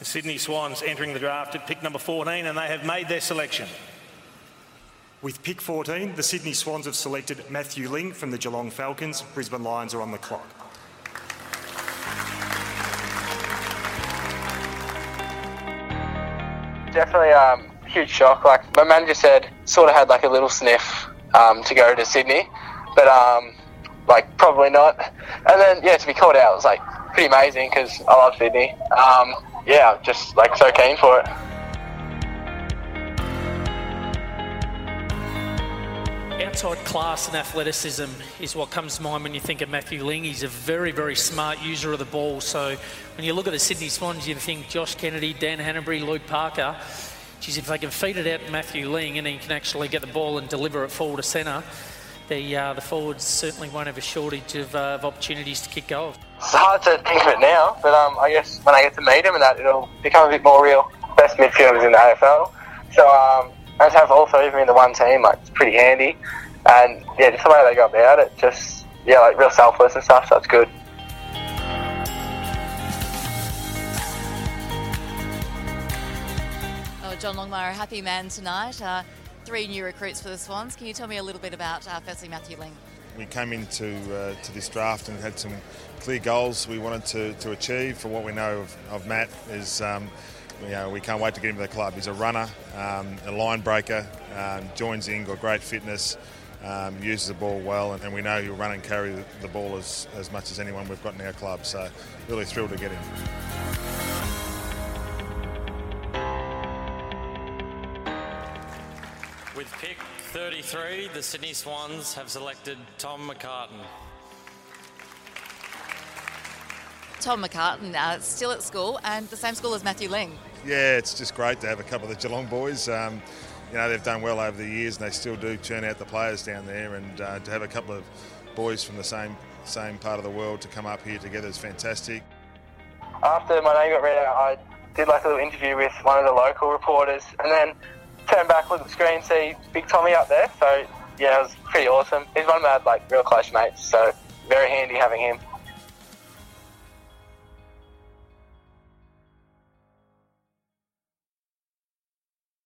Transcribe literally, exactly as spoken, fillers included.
The Sydney Swans entering the draft at pick number fourteen, and they have made their selection. With pick fourteen, the Sydney Swans have selected Matthew Ling from the Geelong Falcons. Brisbane Lions are on the clock. Definitely um, a huge shock. Like my manager said, sort of had like a little sniff um, to go to Sydney, but um, like probably not. And then yeah, to be called out was like pretty amazing because I love Sydney. Um, yeah, just like so keen for it. Outside class and athleticism is what comes to mind when you think of Matthew Ling. He's a very, very smart user of the ball. So when you look at the Sydney Swans, you think Josh Kennedy, Dan Hanbury, Luke Parker. Geez, if they can feed it out to Matthew Ling and he can actually get the ball and deliver it forward to centre, the uh, the forwards certainly won't have a shortage of, uh, of opportunities to kick goals. It's hard to think of it now, but um, I guess when I get to meet him and that, it'll become a bit more real. Best midfielders in the A F L. So um, and to have all three of them in the one team, like it's pretty handy. And yeah, just the way they go about it, just yeah, like real selfless and stuff. So it's good. Oh, John Longmire, a happy man tonight. Uh, three new recruits for the Swans. Can you tell me a little bit about, uh, firstly, Matthew Ling? We came into uh, to this draft and had some clear goals we wanted to, to achieve. For what we know of, of Matt is, um, you know, we can't wait to get him to the club. He's a runner, um, a line breaker, um, joins in, got great fitness, um, uses the ball well, and, and we know he'll run and carry the, the ball as, as much as anyone we've got in our club. So really thrilled to get him. With pick thirty-three, the Sydney Swans have selected Tom McCartin. Tom McCartin, uh, still at school and the same school as Matthew Ling. Yeah, it's just great to have a couple of the Geelong boys. Um, you know, they've done well over the years and they still do churn out the players down there, and uh, to have a couple of boys from the same same part of the world to come up here together is fantastic. After my name got read out, I did like a little interview with one of the local reporters, and then turned back, look at the screen, see Big Tommy up there. So yeah, it was pretty awesome. He's one of my like real close mates, so very handy having him.